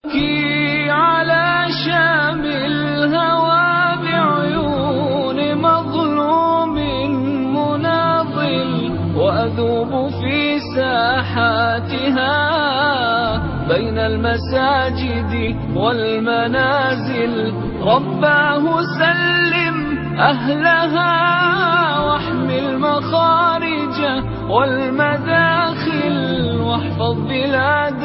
أبكي على شام الهوى بعيون مظلوم مناضل، وأذوب في ساحاتها بين المساجد والمنازل. رباه سلم أهلها واحمي المخارج والمداخل، واحفظ بلاد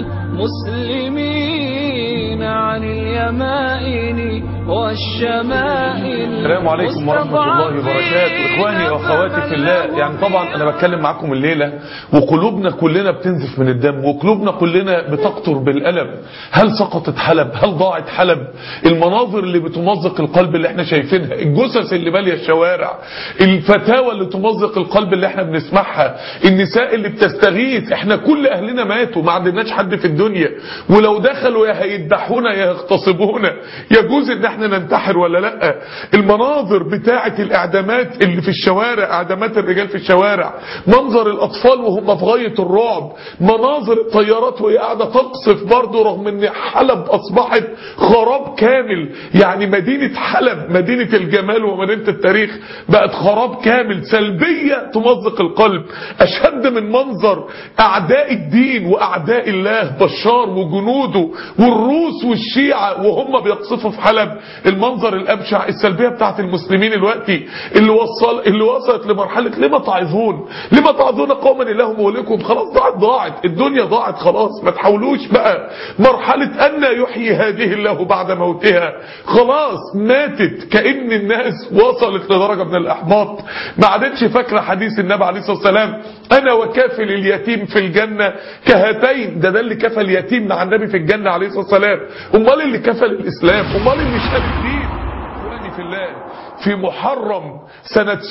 المسلمين عن اليمائن والشمائل. السلام عليكم ورحمة الله وبركاته. إخواني وأخواتي في الله، يعني طبعا أنا بتكلم معكم الليلة وقلوبنا كلنا بتنزف من الدم، وقلوبنا كلنا بتقطر بالألم. هل سقطت حلب؟ هل ضاعت حلب؟ المناظر اللي بتمزق القلب اللي احنا شايفينها، الجثث اللي مالية الشوارع، الفتاوى اللي تمزق القلب اللي احنا بنسمعها، النساء اللي بتستغيث. احنا كل أهلنا ماتوا، ما عندناش حد في الدنيا، ولو دخلوا يا هيذبحونا يا يغتصبونا. يجوز ان احنا ننتحر ولا لا؟ المناظر بتاعة الاعدامات اللي في الشوارع، اعدامات الرجال في الشوارع، منظر الاطفال وهم في غاية الرعب، مناظر الطيارات وهي قاعدة تقصف برضه، رغم ان حلب اصبحت خراب كامل. يعني مدينة حلب، مدينة الجمال ومدينة التاريخ، بقت خراب كامل، سلبية تمزق القلب. اشد من منظر اعداء الدين واعداء الله، بشار وجنوده والروس والشيعة وهم بيقصفوا في حلب، المنظر الابشع السلبيه بتاعت المسلمين دلوقتي اللي وصلت لمرحله لما تعظون قوما الله مهلكهم. خلاص ضاعت الدنيا، ضاعت خلاص، ما تحاولوش بقى. مرحله ان يحيي هذه الله بعد موتها، خلاص ماتت. كأن الناس وصلت لدرجه من الاحباط، ما عادتش فاكره حديث النبي عليه الصلاه والسلام: انا وكافل اليتيم في الجنه كهاتين. ده اللي كفل اليتيم مع النبي في الجنه عليه الصلاه والسلام. امال اللي كفل الاسلام، امال اللي شال الدين. اخواني في الله، في محرم سنة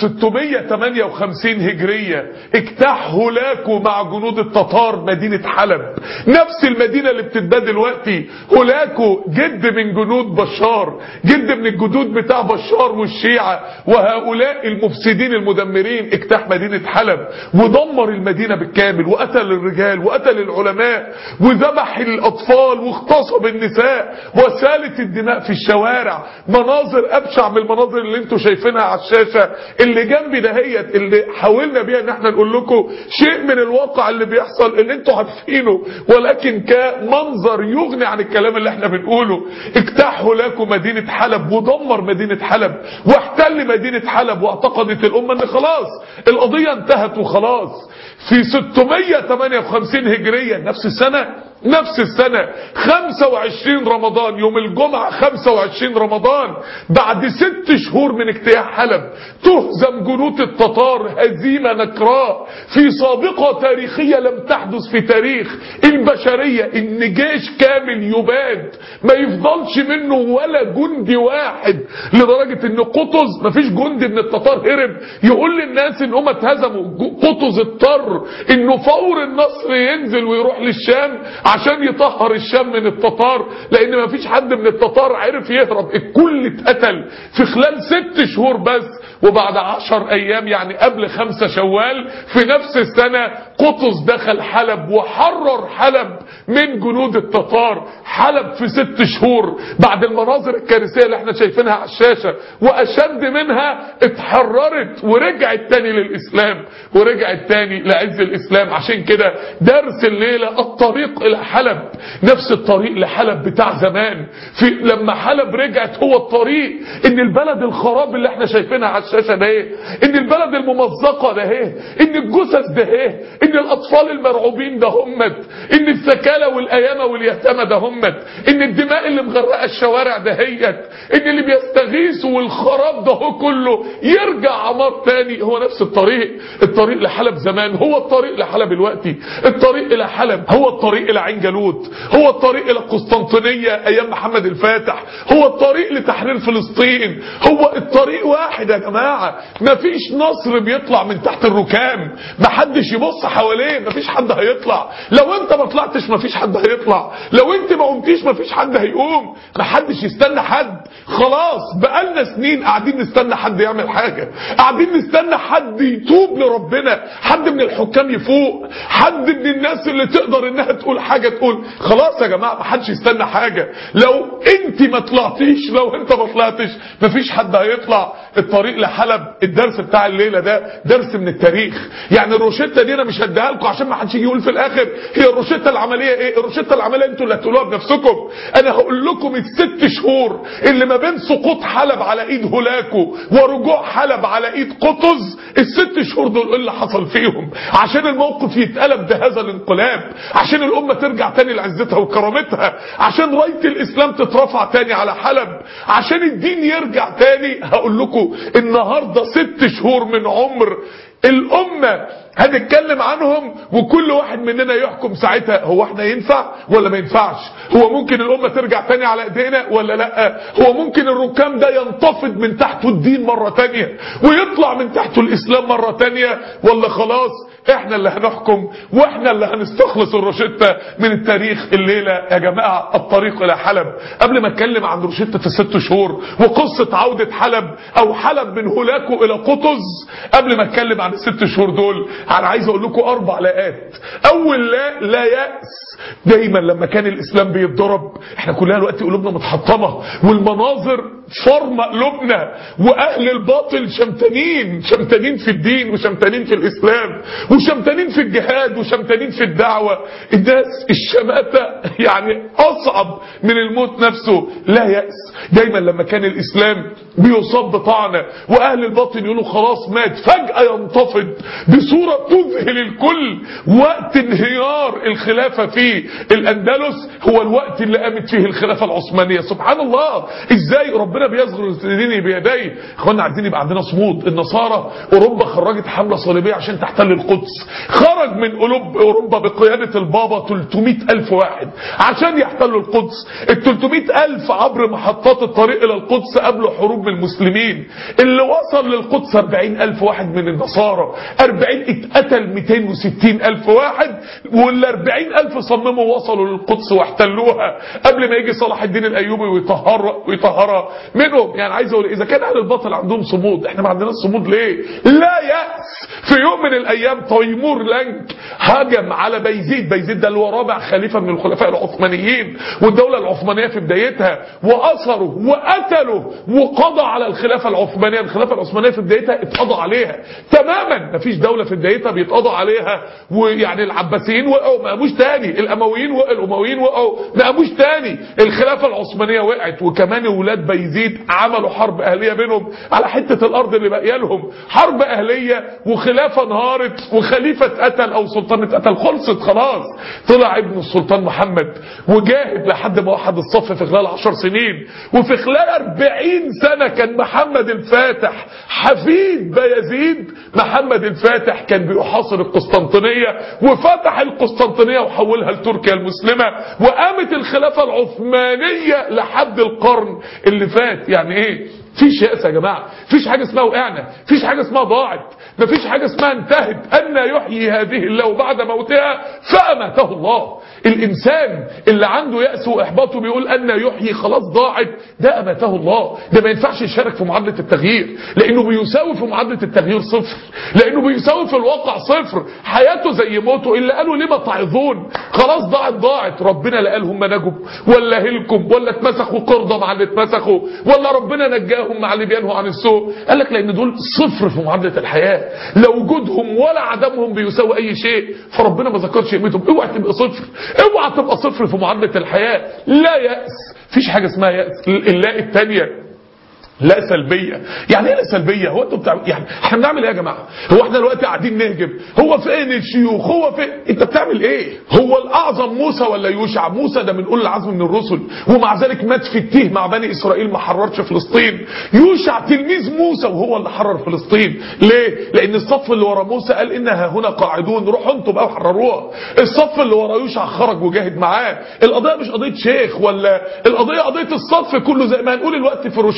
658 هجرية اجتاح هولاكو مع جنود التتار مدينة حلب، نفس المدينة اللي بتتباد دلوقتي. هولاكو جد من جنود بشار، جد من الجدود بتاع بشار والشيعة وهؤلاء المفسدين المدمرين. اجتاح مدينة حلب ودمر المدينة بالكامل، وقتل الرجال وقتل العلماء وذبح الأطفال واغتصب النساء وسالت الدماء في الشوارع. مناظر أبشع من المناظر اللي انتوا شايفينها على الشاشة اللي جنبي دهيت، اللي حاولنا بيها ان احنا نقول لكم شيء من الواقع اللي بيحصل اللي انتوا عارفينه، ولكن كمنظر يغني عن الكلام اللي احنا بنقوله. اجتاحوا لكم مدينة حلب ودمر مدينة حلب واحتل مدينة حلب، واعتقدت الامة ان خلاص القضية انتهت وخلاص. في 658 هجرية، نفس السنة 25 رمضان، يوم الجمعة 25 رمضان، بعد 6 شهور من اجتياح حلب، تهزم جنود التتار هزيمة نكراء في سابقة تاريخية لم تحدث في تاريخ البشرية. ان جيش كامل يباد، ما يفضلش منه ولا جندي واحد، لدرجة ان قطز مفيش جندي من التتار هرب يقول للناس ان هم اتهزموا. قطز اضطر انه فور النصر ينزل ويروح للشام عشان يطهر الشام من التتار، لان ما فيش حد من التتار عرف يهرب، الكل اتقتل في خلال 6 شهور بس. وبعد 10 ايام، يعني قبل 5 شوال في نفس السنة، قطز دخل حلب وحرر حلب من جنود التتار. حلب في 6 شهور بعد المناظر الكارثية اللي احنا شايفينها على الشاشة واشد منها، اتحررت ورجعت تاني للاسلام، ورجعت تاني لعز الاسلام. عشان كده درس الليلة الطريق الى حلب نفس الطريق لحلب بتاع زمان. لما حلب رجعت، هو الطريق ان البلد الخراب اللي احنا شايفينها على الشاشة ده ايه، ان البلد الممزقة ده ايه، ان الجثث ده ايه، ان الاطفال المرعوبين ده همت، ان السكالة والايامة واليتامى ده همت، ان الدماء اللي مغرقة الشوارع ده هيت، ان اللي بيستغيثوا والخراب ده هو كله يرجع عمار تاني. هو نفس الطريق لحلب زمان هو الطريق لحلب دلوقتي. الطريق الى حلب هو الطريق الى عين جالوت، هو الطريق الى القسطنطينية ايام محمد الفاتح، هو الطريق لتحرير فلسطين. هو الطريق واحد يا جماعة، مفيش نصر بيطلع من تحت الركام، محدش يبص حواليه، مفيش حد هيطلع. لو انت ما طلعتش مفيش حد هيطلع، لو انت ما قمتيش مفيش حد هيقوم، محدش يستنى حد. خلاص بقالنا سنين قاعدين نستنى حد يعمل حاجة، قاعدين نستنى حد يتوب لربنا، حد من الحكام يفوق، حد من الناس اللي تقدر انها تقول حاجة حاجة تقول خلاص يا جماعة ما حدش يستنى حاجة، لو انت ما طلعتيش، لو انت ما طلعتش مفيش حد هيطلع. الطريق لحلب الدرس بتاع الليلة ده درس من التاريخ. يعني الروشتة دي انا مش هديها لكم عشان ما حدش يجي يقول في الاخر هي الروشتة العملية ايه. الروشتة العملية انتوا اللي هتقولوها بنفسكم. انا هقول لكم ال6 شهور اللي ما بين سقوط حلب على ايد هولاكو ورجوع حلب على ايد قطز، ال6 شهور دول ايه اللي حصل فيهم عشان الموقف يتقلب بهذا الانقلاب، عشان الامة ترجع تاني لعزتها وكرامتها، عشان راية الاسلام تترفع تاني على حلب، عشان الدين يرجع تاني. هقول لكم النهاردة 6 شهور من عمر الامة هنتكلم عنهم، وكل واحد مننا يحكم ساعتها هو احنا ينفع ولا ما ينفعش، هو ممكن الامة ترجع تاني على ايدينا ولا لا، هو ممكن الركام ده ينتفض من تحته الدين مرة تانية ويطلع من تحته الاسلام مرة تانية، ولا خلاص احنا اللي هنحكم واحنا اللي هنستخلص الروشتة من التاريخ. الليلة يا جماعة الطريق الى حلب. قبل ما اتكلم عن روشتة ال6 شهور وقصة عودة حلب او حلب من هولاكو الى قطز، قبل ما اتكلم عن ال6 شهور دول انا عايز اقول لكم 4 لاءات. اول لا يأس. دايما لما كان الاسلام بيتضرب احنا كلنا الوقت قلوبنا متحطمة والمناظر فرمة قلوبنا، واهل الباطل شمتانين في الدين وشمتانين في الاسلام وشمتانين في الجهاد وشمتانين في الدعوة. الناس الشماتة يعني اصعب من الموت نفسه. لا يأس. دايما لما كان الاسلام بيصاب بطعنة واهل الباطل يقولوا خلاص مات، فجأة ينتفض بصورة تذهل الكل. وقت انهيار الخلافة في الاندلس هو الوقت اللي قامت فيه الخلافة العثمانية. سبحان الله ازاي ربنا بيصغر الدين بيديه. اخوانا عايزين يبقى عندنا صمود. النصارى اوروبا خرجت حملة صليبية عشان تحتل القدس، خرج من قلوب اوروبا بقيادة البابا 300,000 واحد عشان يحتلوا القدس. ال300,000 عبر محطات الطريق الى القدس قبلوا حروب من المسلمين. اللي وصل للقدس 40,000 واحد من النصارى، 40 اتقتل 260,000 واحد، وال40,000 صمموا وصلوا للقدس واحتلوها قبل ما يجي صلاح الدين الايوبي ويطهرها منهم. يعني عايز اقول اذا كان اهل الباطل عندهم صمود احنا ما عندناش صمود ليه؟ لا يأس. في يوم من الايام تيمور لانك هجم على بيزيد ده اللي هو رابع خليفة من الخلفاء العثمانيين والدولة العثمانية في بدايتها، وأسروا وقتلوا وقضى على الخلافة العثمانية. الخلافة العثمانية في بدايتها اتقضى عليها تماما، مفيش دولة في بدايتها بيتقضى عليها. ويعني العباسيين وقعوا ما قاموش تاني، الامويين وقعوا ما قاموش تاني، الخلافة العثمانية وقعت. وكمان ولاد بيزيد عملوا حرب اهلية بينهم على حتة الارض اللي باقيه لهم، حرب اهلية وخلافة انهارت وخليفة اتقتل او سلطان اتقتل، خلصت خلاص. طلع ابن السلطان محمد وجاهد لحد ما وحد الصف في خلال 10 سنين، وفي خلال 40 سنة كان محمد الفاتح حفيد بايزيد. محمد الفاتح كان بيحاصر القسطنطينية وفتح القسطنطينية وحولها لتركيا المسلمة، وقامت الخلافة العثمانية لحد القرن اللي فات. يعني ايه؟ فيش يأس يا جماعة، فيش حاجة اسمها وقعنا، فيش حاجة اسمها ضاعت، مفيش حاجة اسمها انتهت. أن يحيي هذه الله بعد موتها فأماته الله. الإنسان اللي عنده يأس وإحباطه بيقول أن يحيي خلاص ضاعت، ده أماته الله. ده ما ينفعش يشارك في معادلة التغيير، لأنه بيساوي في معادلة التغيير صفر، لأنه بيساوي في الواقع صفر. حياته زي موته. اللي قالوا لما تعظون خلاص ضاعت. ربنا لا قال هم نجوا ولا هلكم ولا اتمسخوا قرضة مع اللي اتمسخوا ولا ربنا نجاهم مع اللي بينهوا عن السوء. قال لك لأن دول صفر في معادلة الحياة، لا وجودهم ولا عدمهم بيساوي أي شيء، فربنا ما ذكرش قيمتهم. اوعى تبقى صفر، اوعى تبقى صفر في معادلة الحياة. لا يأس. فيش حاجة اسمها يأس. اللاء الثانية لا سلبية. يعني ايه لا سلبية؟ هو انتوا يعني احنا بنعمل ايه يا جماعة؟ هو احنا دلوقتي قاعدين نهجم، هو فين الشيوخ؟ هو فين؟ انت بتعمل ايه؟ هو الاعظم موسى ولا يوشع؟ موسى ده من اولي العزم من الرسل، ومع ذلك مات في التيه مع بني اسرائيل ما حررش فلسطين. يوشع تلميذ موسى وهو اللي حرر فلسطين. ليه؟ لان الصف اللي ورا موسى قال انها هنا قاعدون، روحوا انتوا بقى وحرروها. الصف اللي ورا يوشع خرج وجاهد معاه. القضية مش قضية شيخ، ولا القضية قضية الصف كله، زي ما هنقول الوقت في روشتة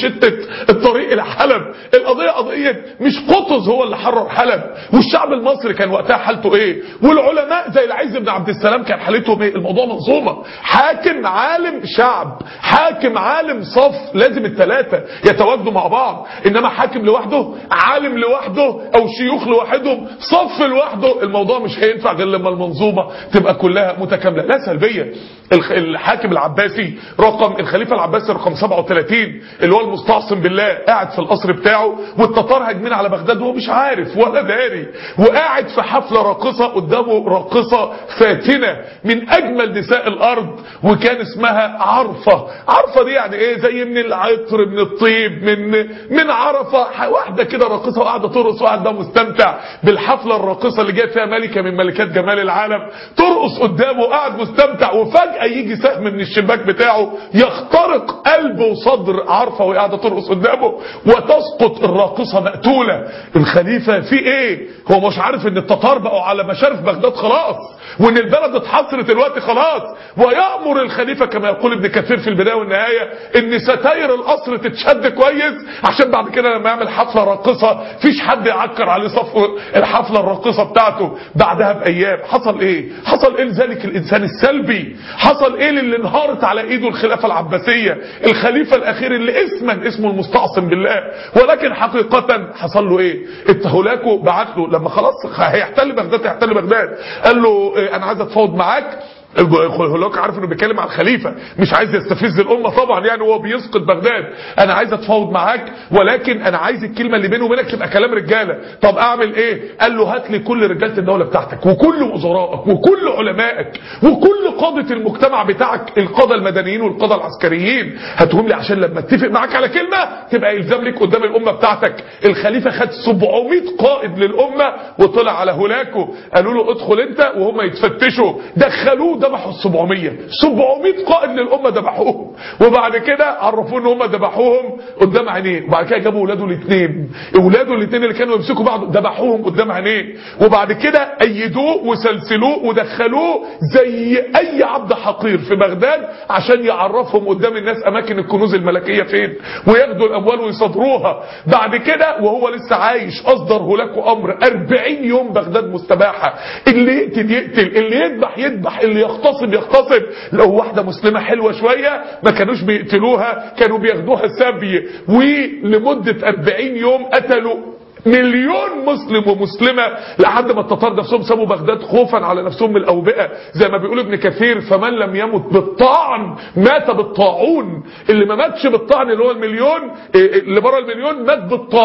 الطريق الى حلب. القضيه قضيه مش قطز هو اللي حرر حلب، والشعب المصري كان وقتها حالته ايه، والعلماء زي العز بن عبد السلام كان حالتهم ايه. الموضوع منظومه، حاكم عالم شعب، حاكم عالم صف، لازم الثلاثه يتواجدوا مع بعض. انما حاكم لوحده، عالم لوحده، او شيوخ لوحدهم، صف لوحده، الموضوع مش هينفع غير لما المنظومه تبقى كلها متكامله. لا سلبيه. الحاكم العباسي الخليفه العباسي رقم 37 اللي هو المستعصم بالله قاعد في القصر بتاعه، والتتار هاجمين على بغداد وهو مش عارف ولا داري، وقاعد في حفله راقصه قدامه راقصه فاتنه من اجمل نساء الارض، وكان اسمها عرفه. عرفه دي يعني ايه؟ زي من العطر، من الطيب، من عرفه، واحده كده راقصه وقاعده ترقص، وقاعد ده مستمتع بالحفله الراقصه اللي جايه فيها ملكه من ملكات جمال العالم ترقص قدامه وقاعد مستمتع، وفجاه يجي سهم من الشباك بتاعه يخترق قلب وصدر عرفه وهي قاعده ترقص قدامه، وتسقط الراقصه مقتوله. الخليفه في ايه؟ هو مش عارف ان التتار بقوا على مشارف بغداد خلاص، وان البلد اتحصرت دلوقتي خلاص، ويأمر الخليفه كما يقول ابن كثير في البدايه والنهايه ان ستاير القصر تتشد كويس، عشان بعد كده لما يعمل حفله راقصه فيش حد يعكر عليه صفو الحفله الراقصه بتاعته. بعدها بايام حصل ايه؟ حصل ايه لذلك الانسان السلبي؟ حصل ايه اللي انهارت على ايده الخلافه العباسيه، الخليفه الاخير اللي اسمه المستعصم بالله، ولكن حقيقه حصل له ايه؟ هولاكو بعت له لما خلاص هيحتل بغداد، قال له انا عايز اتفاوض معاك. هولاكو عارف انه بيتكلم عن الخليفه، مش عايز يستفز الامه طبعا، يعني هو بيسقط بغداد. انا عايز اتفاوض معاك، ولكن انا عايز الكلمه اللي بيني وبينك تبقى كلام رجاله. طب اعمل ايه؟ قال له هات لي كل رجاله الدوله بتاعتك، وكل وزرائك، وكل علمائك، وكل قاده المجتمع بتاعك، القاده المدنيين والقاده العسكريين، هاتهم لي عشان لما اتفق معاك على كلمه تبقى الزام ليك قدام الامه بتاعتك. الخليفه خد 700 قائد للامه وطلع على هولاكو، قالوا له ادخل انت، وهم يتفتشوا، دخلوه ذبحوا 700 قائد للامه ذبحوهم، وبعد كده عرفوه ان هم ذبحوهم قدام عينيه، وبعد كده جابوا اولاده الاثنين اللي كانوا يمسكوا بعض ذبحوهم قدام عينيه، وبعد كده ايدوه وسلسلوه ودخلوه زي اي عبد حقير في بغداد عشان يعرفهم قدام الناس اماكن الكنوز الملكيه فين، وياخدوا الاموال ويصادروها. بعد كده وهو لسه عايش اصدر هولاكو امر 40 يوم بغداد مستباحه، اللي يقتل يقتل، اللي يذبح اللي يغتصب. لو واحدة مسلمة حلوة شوية ما كانوش بيقتلوها، كانوا بياخدوها سبي. ولمدة 40 يوم قتلوا 1,000,000 مسلم ومسلمة، لحد ما التتار نفسهم سابوا بغداد خوفا على نفسهم من الأوبئة، زي ما بيقول ابن كثير فمن لم يمت بالطعن مات بالطاعون. اللي ما ماتش بالطعن اللي هو المليون، اللي بره المليون مات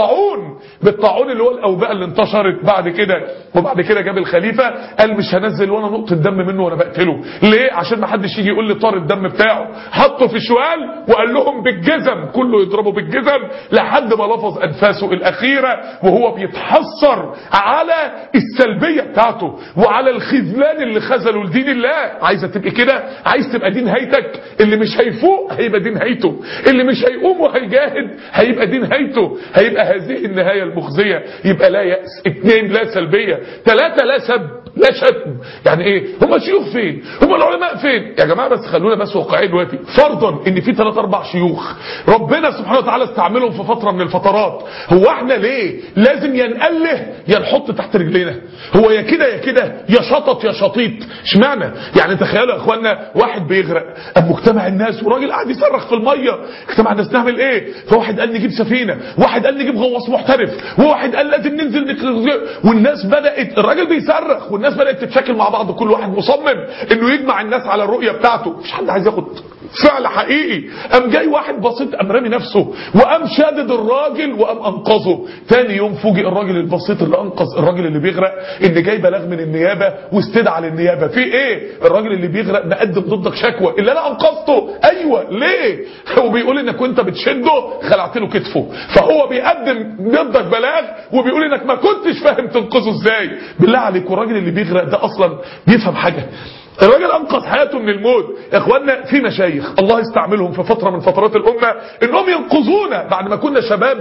بالطاعون اللي هو الأوبئة اللي انتشرت بعد كده. وبعد كده جاب الخليفة قال مش هنزل وانا نقطة دم منه وانا بقتله. ليه؟ عشان ما حدش يجي يقول لي طار الدم بتاعه. حطه في شوال وقال لهم بالجزم، كله يضربه بالجزم لحد ما لفظ انفاسه الاخيرة، وهو بيتحسر على السلبية بتاعته وعلى الخذلان اللي خذله لدين الله. عايزة تبقى كده؟ عايز تبقى دين هيتك؟ اللي مش هيفوق هيبقى دين هيته، اللي مش هيقوم وهيجاهد هيبقى دين هيته، هيبقى هذه النهاية المخزية. يبقى لا يأس، 2 لا سلبية، 3 لا سب لا شتم. يعني ايه؟ هم الشيوخ فين؟ هم العلماء فين؟ يا جماعة بس خلونا بس واقعيين دلوقتي. فرضا ان في 3-4 شيوخ ربنا سبحانه وتعالى استعملهم في فترة من الفترات، هو احنا ليه لازم ينقله يا نحط تحت رجلينا؟ هو يا كده يا كده، يا شطط يا شطيط. اشمعنى؟ يعني تخيلوا يا اخوانا واحد بيغرق، قام مجتمع الناس وراجل قاعد يصرخ في الميه، اجتمع الناس نعمل ايه؟ فواحد قال نجيب سفينه، واحد قال نجيب غواص محترف، وواحد قال لازم ننزل والناس بدات، الراجل بيصرخ والناس بدات تتشكل مع بعض، كل واحد مصمم انه يجمع الناس على الرؤيه بتاعته، مفيش حد عايز ياخد فعل حقيقي. قام جاي واحد بسيط قام رامي نفسه وقام شادد الراجل وقام انقذه. تاني يوم فوجئ الراجل البسيط اللي انقذ الراجل اللي بيغرق ان جاي بلاغ من النيابه واستدعى للنيابه. في ايه؟ الراجل اللي بيغرق مقدم ضدك شكوى، اللي انا انقذته. ايوه ليه؟ هو بيقول انك وانت بتشده خلعت له كتفه، فهو بيقدم ضدك بلاغ وبيقول انك ما كنتش فاهم تنقذه ازاي. بالله عليك، والراجل اللي بيغرق ده اصلا بيفهم حاجه؟ الراجل انقذ حياته من الموت. يا اخوانا في مشايخ الله يستعملهم في فتره من فترات الامه انهم ينقذونا بعد ما كنا شباب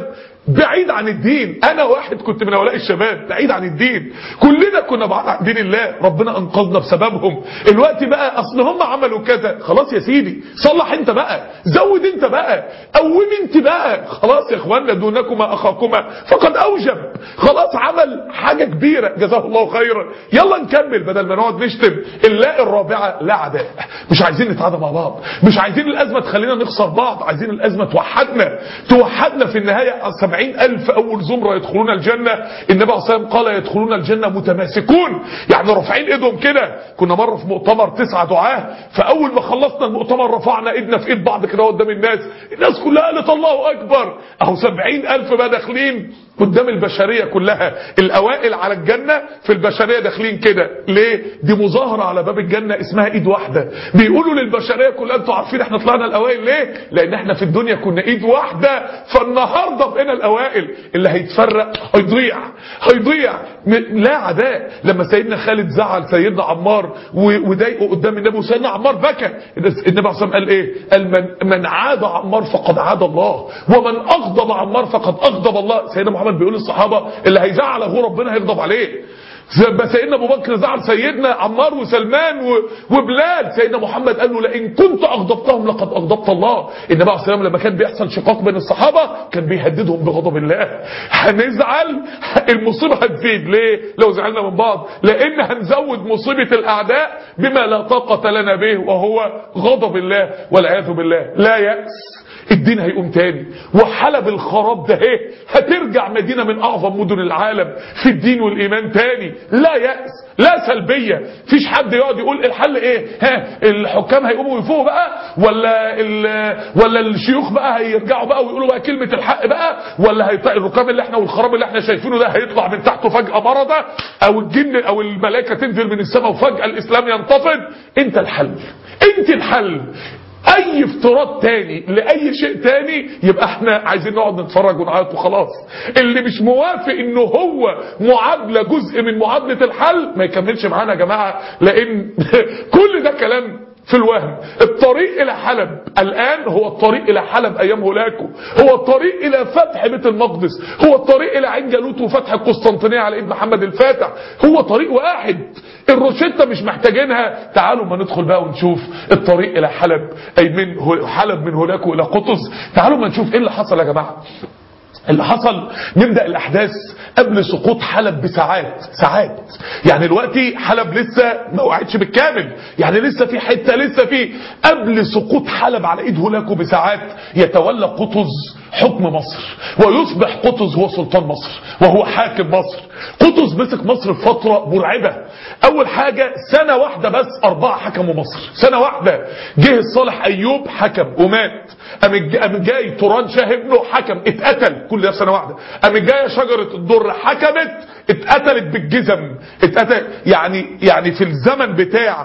بعيد عن الدين. انا واحد كنت من هؤلاء الشباب بعيد عن الدين، كلنا كنا بعاد عن دين الله، ربنا انقذنا بسببهم. الوقت بقى اصل هم عملوا كذا، خلاص يا سيدي صلح انت بقى، زود انت بقى، قوم انت بقى، خلاص يا اخوانا دونكما اخاكما فقد اوجب، خلاص عمل حاجة كبيرة جزاه الله خيرا، يلا نكمل بدل ما نقعد نشتم. اللاء الرابعة لا عداء، مش عايزين نتعادى مع بعض، مش عايزين الازمة تخلينا نخسر بعض، عايزين الازمة توحدنا في النهاية. 70,000 اول زمرة يدخلون الجنة، النبي عليه الصلاة والسلام قال يدخلون الجنة متماسكون، يعني رافعين ايدهم كده. كنا مرة في مؤتمر 9 دعاة، فاول ما خلصنا المؤتمر رفعنا ايدنا في ايد بعض كده قدام الناس كلها قالت الله اكبر. اهو 70,000 بقى داخلين قدام البشرية كلها، الاوائل على الجنة في البشرية داخلين كده. ليه؟ دي مظاهرة على باب الجنة اسمها ايد واحدة، بيقولوا للبشرية كلها انتوا عارفين احنا طلعنا الاوائل ليه؟ لان احنا في الدنيا كنا ايد واحدة، فالنهاردة بقينا الاوائل. اللي هيتفرق هيضيع. لا عداء. لما سيدنا خالد زعل سيدنا عمار وضايقه قدام النبي، وسيدنا عمار بكى، النبي عليه الصلاة والسلام قال ايه؟ قال من عاد عمار فقد عاد الله، ومن اغضب عمار فقد اغضب الله. سيدنا محمد بيقول للصحابة اللي هيزعل اخوه ربنا هيغضب عليه. سيدنا ابو بكر زعل سيدنا عمار وسلمان وبلال، سيدنا محمد قال له لئن كنت اغضبتهم لقد اغضبت الله. النبي عليه الصلاه والسلام لما كان بيحصل شقاق بين الصحابه كان بيهددهم بغضب الله. هنزعل المصيبه هتزيد. ليه؟ لو زعلنا من بعض لان هنزود مصيبه الاعداء بما لا طاقه لنا به، وهو غضب الله والعياذ بالله. لا يأس، الدين هيقوم تاني، وحلب الخراب ده هترجع مدينة من اعظم مدن العالم في الدين والايمان تاني. لا يأس، لا سلبية. فيش حد يقعد يقول الحل ايه؟ الحكام هيقوموا يفوقوا بقى، ولا الشيوخ بقى هيرجعوا بقى ويقولوا بقى كلمة الحق بقى، ولا الركام اللي احنا والخراب اللي احنا شايفينه ده هيطلع من تحته فجأة مرضى، او الجن او الملائكة تنزل من السماء وفجأة الاسلام ينتفض. انت الحل، انت الحل. اي افتراض تاني لاي شيء تاني يبقى احنا عايزين نقعد نتفرج ونعيط وخلاص. اللي مش موافق انه هو معادلة جزء من معادلة الحل ما يكملش معانا يا جماعة، لان كل ده كلام في الوهم. الطريق الى حلب الان هو الطريق الى حلب ايام هولاكو، هو الطريق الى فتح بيت المقدس، هو الطريق الى عين جالوت وفتح القسطنطينية على ايد محمد الفاتح. هو طريق واحد، الروشتة مش محتاجينها. تعالوا ما ندخل بقى ونشوف الطريق الى حلب، اي من حلب من هولاكو الى قطز. تعالوا ما نشوف ايه اللي حصل يا جماعة. اللي حصل نبدأ الأحداث قبل سقوط حلب بساعات. يعني دلوقتي حلب لسه ما وقعتش بالكامل، يعني لسه في حتة، لسه في. قبل سقوط حلب على ايد هولاكو بساعات يتولى قطز حكم مصر، ويصبح قطز هو سلطان مصر وهو حاكم مصر. قطز مسك مصر في فترة مرعبة. اول حاجة سنة واحدة بس 4 حكموا مصر، سنة واحدة. جه الصالح ايوب حكم ومات، قام جاي توران شاه ابنه حكم اتقتل، كل ده في سنة واحدة. قام جايه شجرة الدر حكمت اتقتلت بالجزم، اتقتل. يعني في الزمن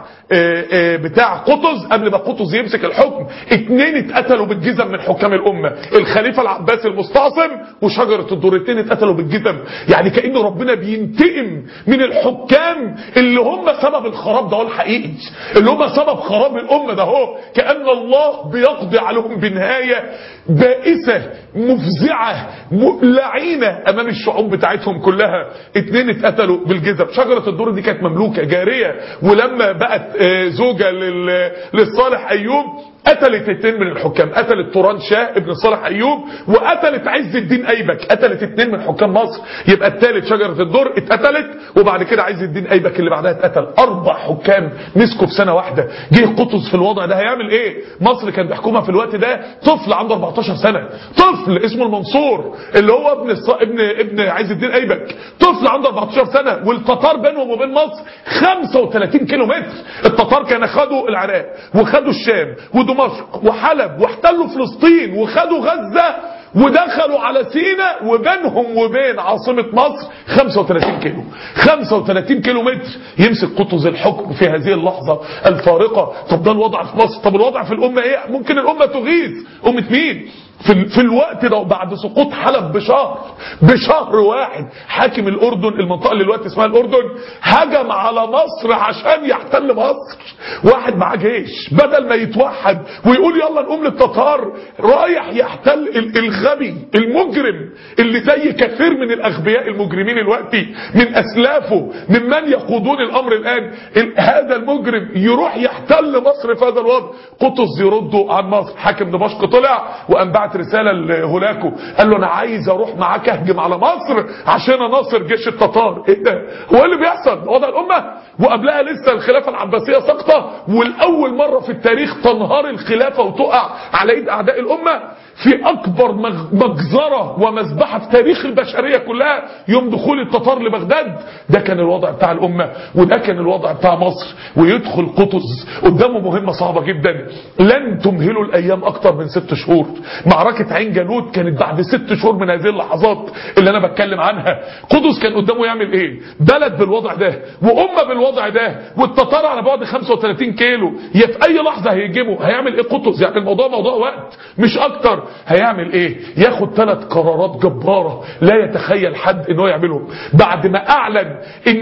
بتاع قطز قبل ما قطز يمسك الحكم 2 اتقتلوا بالجزم من حكام الامة، الخليفة العباسي المستعصم وشجرة الدر، 2 اتقتلوا بالجزم. يعني كأن ربنا بينتقم من الحكام اللي هم سبب الخراب ده الحقيقي، اللي هم سبب خراب الامة ده. هو كأن الله بيقضي عليهم بنهاية بائسة مفزعة لعينة امام الشعوب بتاعتهم كلها. 2 اتقتلوا بالجزم. شجرة الدر دي كانت مملوكة جارية، ولما بقت زوجة للصالح ايوب قتلت 2 من الحكام، قتلت توران شاه ابن صالح ايوب، وقتلت عز الدين ايبك، قتلت 2 من حكام مصر. يبقى الثالث شجرة الدر اتقتلت، وبعد كده عز الدين ايبك اللي بعدها اتقتل. 4 حكام مسكوا في سنة واحدة. جه قطز في الوضع ده هيعمل ايه؟ مصر كان بيحكمها في الوقت ده طفل عنده 14 سنة، طفل اسمه المنصور اللي هو ابن عز الدين ايبك، طفل عنده 14 سنة. والتتار بينهم وبين مصر 35 كيلو متر. التتار كانوا خدوا العراق وخدوا الشام ودمشق وحلب واحتلوا فلسطين وخدوا غزة ودخلوا على سيناء، وبينهم وبين عاصمة مصر 35 كيلو، 35 كيلو متر. يمسك قطز الحكم في هذه اللحظة الفارقة. طب ده الوضع في مصر، طب الوضع في الأمة ايه؟ ممكن الأمة تغيث. أمة مين؟ في الوقت ده بعد سقوط حلب بشهر واحد حاكم الأردن، المنطقة اللي دلوقتي اسمها الأردن، هجم على مصر عشان يحتل مصر. واحد معاه جيش بدل ما يتوحد ويقول يلا نقوم للتتار، رايح يحتل الغبي المجرم اللي زي كثير من الأغبياء المجرمين دلوقتي من أسلافه ممن يقودون الأمر الآن. هذا المجرم يروح يحتل مصر في هذا الوضع. قطز يردوا عن مصر. حاكم دمشق طلع وقام بعت رسالة لهولاكو قال له انا عايز اروح معاك اهجم على مصر عشان اناصر جيش التتار. ايه ده؟ هو ايه اللي بيحصل؟ وضع الامة وقبلها لسه الخلافة العباسية ساقطة، والاول مرة في التاريخ تنهار الخلافة وتقع على ايد اعداء الامة في اكبر مجزرة ومذبحة في تاريخ البشرية كلها يوم دخول التتار لبغداد. ده كان الوضع بتاع الامة وده كان الوضع بتاع مصر. ويدخل قطز قدامه مهمة صعبة جدا لن تمهلوا الايام اكتر من 6 شهور. معركة عين جالوت كانت بعد 6 شهور من هذه اللحظات اللي انا بتكلم عنها. قطز كان قدامه يعمل ايه؟ بلد بالوضع ده وامة بالوضع ده والتتار على بعد 35 كيلو، يا في اي لحظة هيجيبوا. هيعمل ايه قطز؟ يعني الموضوع موضوع وقت مش اكتر. هيعمل ايه؟ ياخد 3 قرارات جبارة لا يتخيل حد انه يعملهم بعد ما اعلن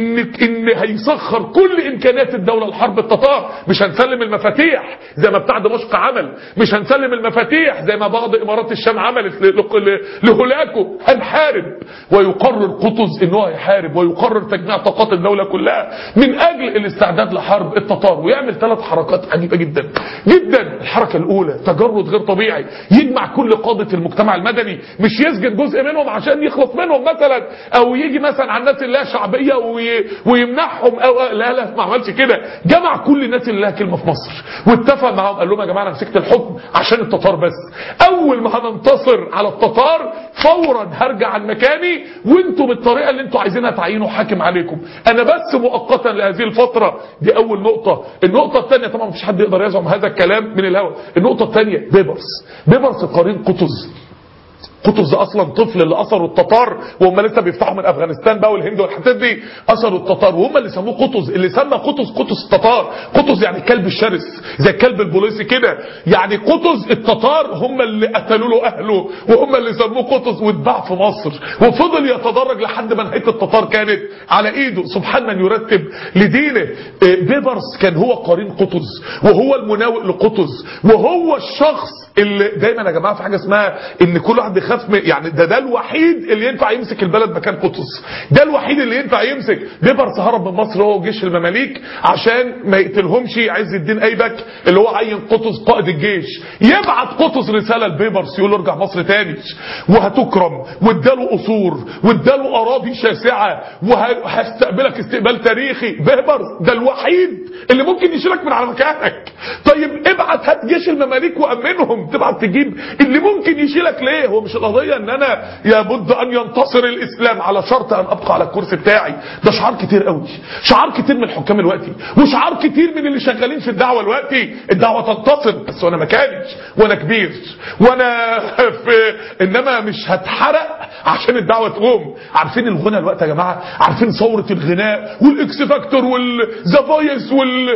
ان هيسخر كل امكانيات الدولة لحرب التتار. مش هنسلم المفاتيح زي ما بتاع دمشق عمل، مش هنسلم المفاتيح زي ما بعض امارات الشام عملت لهولاكو، هنحارب. ويقرر قطز انه هيحارب ويقرر تجميع طاقات الدولة كلها من اجل الاستعداد لحرب التتار. ويعمل 3 حركات عجيبة جدا جدا. الحركة الاولى تجرد غير طبيعي، يجمع كل قادة المجتمع المدني، مش يسجن جزء منهم عشان يخلص منهم مثلا او يجي مثلا على الناس اللي هي شعبية ويمنعهم او لا ما عملش كده. جمع كل الناس اللي لها كلمة في مصر واتفق معاهم قال لهم يا جماعة انا مسكت الحكم عشان التتار بس، اول ما هننتصر على التتار فورا هرجع عن مكاني وانتم بالطريقة اللي انتم عايزينها تعينوا حاكم عليكم، انا بس مؤقتا لهذه الفترة. دي اول نقطة. النقطة الثانية طبعا مفيش حد يقدر يزعم هذا الكلام من الهوى. النقطة الثانية بيبرس قرين قطز ده اصلا طفل اللي اثروا التتار وهم لسه بيفتحوا من افغانستان بقى والهند والحتت دي. اثروا التتار وهم اللي سموه قطز. اللي سمى قطز التتار. قطز يعني الكلب الشرس زي الكلب البوليسي كده. يعني قطز التتار هم اللي قتلوا له اهله وهم اللي سموه قطز واتباع في مصر وفضل يتدرج لحد ما نهايه التتار كانت على ايده. سبحان من يرتب لدينه. بيبرس كان هو قرين قطز وهو المناوئ لقطز وهو الشخص اللي دايما يا جماعه في حاجه اسمها ان كل واحد بيخاف يعني ده الوحيد اللي ينفع يمسك البلد مكان قطز. ده الوحيد اللي ينفع يمسك. بيبرس هرب من مصر هو وجيش المماليك عشان ما يقتلهمش عز الدين ايبك اللي هو عين قطز قائد الجيش. يبعت قطز رساله لبيبرس يقول له ارجع مصر تاني وهتكرم واداله قصور واداله اراضي شاسعه وهستقبلك استقبال تاريخي. بيبرس ده الوحيد اللي ممكن يشيلك من على مكانك. طيب ابعت هات جيش المماليك وامنهم. تبعت تجيب اللي ممكن يشيلك ليه؟ هو مش القضيه ان انا لابد ان ينتصر الاسلام على شرط ان ابقى على الكرسي بتاعي. ده شعار كتير قوي، شعار كتير من الحكام الوقتي وشعار كتير من اللي شغالين في الدعوه الوقتي. الدعوه تنتصر بس وانا مكانش وانا كبير وانا انما مش هتحرق عشان الدعوه تقوم. عارفين الغنى الوقت يا جماعه؟ عارفين ثوره الغناء والاكس فاكتور والذا فويس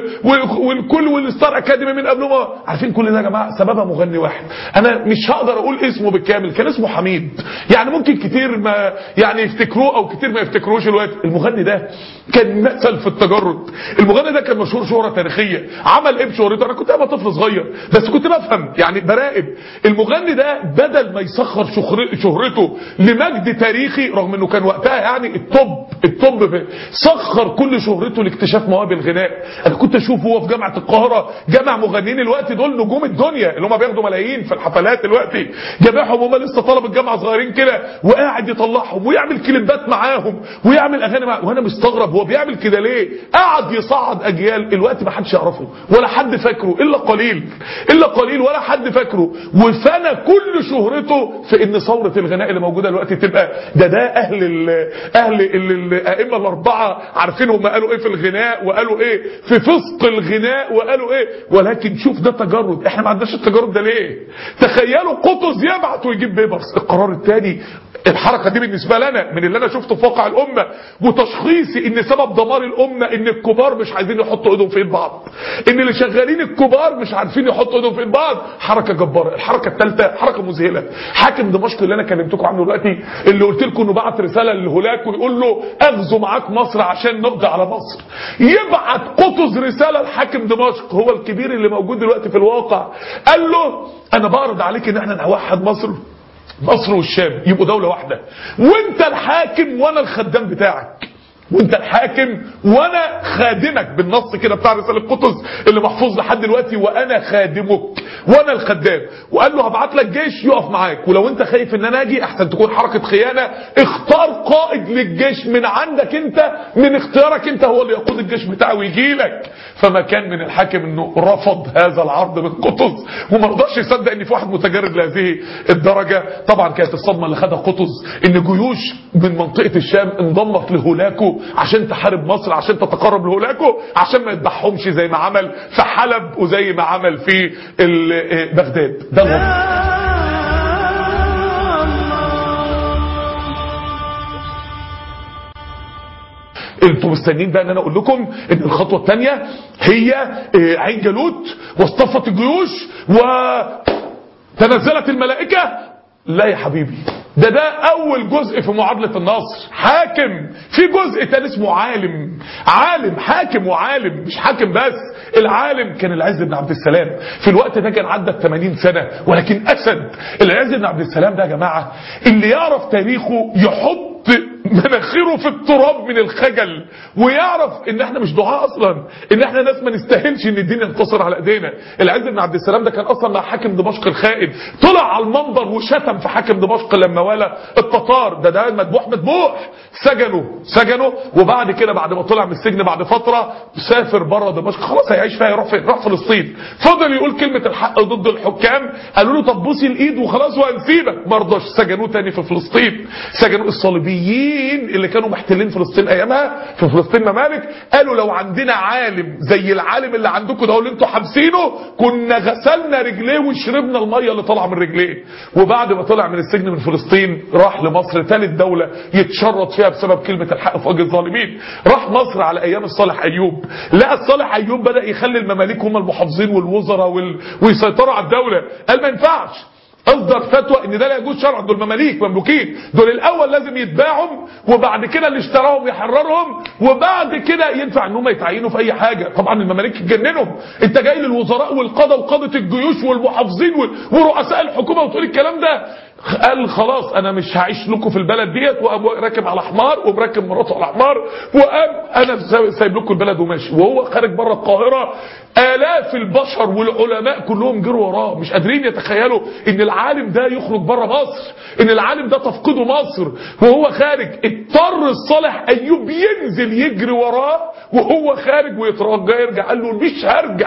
والكل والستار اكاديمي من قبله؟ عارفين كل ده يا جماعه سببها مغني واحد. انا مش هقدر اقول اسمه بالكامل، كان اسمه حميد. يعني ممكن كتير ما يعني يفتكروه او كتير ما يفتكروش الوقت. المغني ده كان مثل في التجرد. المغني ده كان مشهور شهرة تاريخية. عمل ايه بشهرته؟ انا كنت انا طفل صغير بس كنت بفهم يعني براقب. المغني ده بدل ما يسخر شهرته لمجد تاريخي رغم انه كان وقتها يعني الطب سخر كل شهرته لاكتشاف مواهب الغناء. انا كنت اشوفه هو في جامعة القاهرة جامع مغنيين الوقت دول نجوم الدنيا اللي هم بياخدوا ملايين في الحفلات الوقتي. جامعهم هم لسه طلب الجامعة صغيرين كده وقاعد يطلعهم ويعمل كليبات معاهم ويعمل اغاني معاهم. وانا مستغرب هو بيعمل كده ليه؟ قاعد يصعد اجيال الوقت ما حدش يعرفه ولا حد فاكره الا قليل ولا حد فاكره. وفنى كل شهرته في ان ثوره الغناء اللي موجوده دلوقتي تبقى ده اهل الائمه الاربعه عارفين هم قالوا ايه في الغناء وقالوا ايه في فسق الغناء وقالوا ايه. ولكن شوف ده تجرد. احنا ما عندناش التجرد ده ليه؟ ايه. تخيلوا قطز يبعت ويجيب بيبرس. القرار الثاني، الحركة دي بالنسبة لنا من اللي انا شفته في واقع الامة وتشخيصي ان سبب دمار الامة ان الكبار مش عايزين يحطوا ايدهم في ايد بعض، ان اللي شغالين الكبار مش عارفين يحطوا ايدهم في ايد بعض. حركة جبارة. الحركة الثالثة حركة مذهلة. حاكم دمشق اللي انا كلمتكم عنه دلوقتي، اللي قلت لكم انه بعت رسالة للهولاك ويقول له اغزو معاك مصر عشان نقضي على مصر، يبعت قطز رسالة لحاكم دمشق هو الكبير اللي موجود دلوقتي في الواقع، قال له انا بعرض عليك ان احنا نوحد مصر والشام يبقوا دولة واحدة، وانت الحاكم وانا الخدام بتاعك، وانت الحاكم وانا خادمك. بالنص كده بتاع رسالة قطز اللي محفوظ لحد دلوقتي، وانا خادمك وانا الخدام. وقال له هبعت لك جيش يقف معاك، ولو انت خايف ان انا اجي احسن تكون حركة خيانة، اختار قائد للجيش من عندك انت، من اختيارك انت، هو اللي يقود الجيش بتاعه ويجي لك. فما كان من الحاكم انه رفض هذا العرض من قطز، وما رضاش يصدق ان في واحد متجرد لهذه الدرجة. طبعا كانت الصدمة اللي خدها قطز ان جيوش من منطقة الشام انضمت لهولاكو عشان تحارب مصر، عشان تتقرب لهولاكو، عشان ما يذبحهمش زي ما عمل في حلب وزي ما عمل في بغداد. ده الوضع. انتوا مستنيين بقى ان انا اقول لكم ان الخطوة الثانية هي عين جالوت واصطفت الجيوش وتنزلت الملائكة؟ لا يا حبيبي، ده اول جزء في معادلة النصر. حاكم، في جزء تاني اسمه عالم. حاكم وعالم، مش حاكم بس. العالم كان العز بن عبد السلام، في الوقت ده كان عدى 80 سنة ولكن اسد. العز بن عبد السلام ده يا جماعة اللي يعرف تاريخه يحط مناخيره في التراب من الخجل، ويعرف ان احنا مش دعاء اصلا، ان احنا ناس ما نستاهلش ان الدين ينتصر على ايدينا. العز بن عبد السلام ده كان اصلا مع حاكم دمشق الخائن، طلع على المنبر وشتم في حاكم دمشق لما والى التتار. ده مذبوح. سجنه وبعد كده بعد ما طلع من السجن بعد فترة سافر بره دمشق، خلاص هيعيش فيها، يروح فين؟ راح فلسطين. فضل يقول كلمة الحق ضد الحكام، قالوا له طب بوسي الايد وخلاص وهنسيبك، ما رضاش. سجنوه تاني في فلسطين. سجنوا الصليبيين اللي كانوا محتلين فلسطين ايامها، في فلسطين ممالك، قالوا لو عندنا عالم زي العالم اللي عندكم ده اللي انتوا حابسينه كنا غسلنا رجليه وشربنا الميه اللي طالعه من رجليه. وبعد ما طلع من السجن من فلسطين راح لمصر، ثالث دولة يتشرط فيها بسبب كلمة الحق في وجه الظالمين. راح مصر على ايام الصالح ايوب، لقى الصالح ايوب بدأ يخلي المماليك هم المحافظين والوزراء ويسيطروا على الدولة. قال ما ينفعش، اصدر فتوى ان ده لا يجوز شرعا. دول مماليك مملوكين، دول الاول لازم يتباعهم، وبعد كده اللي اشتراهم يحررهم، وبعد كده ينفع ان هم يتعينوا في اي حاجه. طبعا المماليك اتجننهم، انت جاي للوزراء والقاده وقاده الجيوش والمحافظين ورؤساء الحكومه وتقول الكلام ده؟ قال خلاص انا مش هعيش لكم في البلد ديت، وقام راكب على حمار ومركب مراته على حمار، وقام انا سايب لكم البلد وماشي. وهو خارج بره القاهره آلاف البشر والعلماء كلهم جروا وراه، مش قادرين يتخيلوا ان العالم ده يخرج بره مصر، ان العالم ده تفقده مصر. وهو خارج اضطر الصالح ايوب ينزل يجري وراه وهو خارج ويترجى يرجع. قال له مش هرجع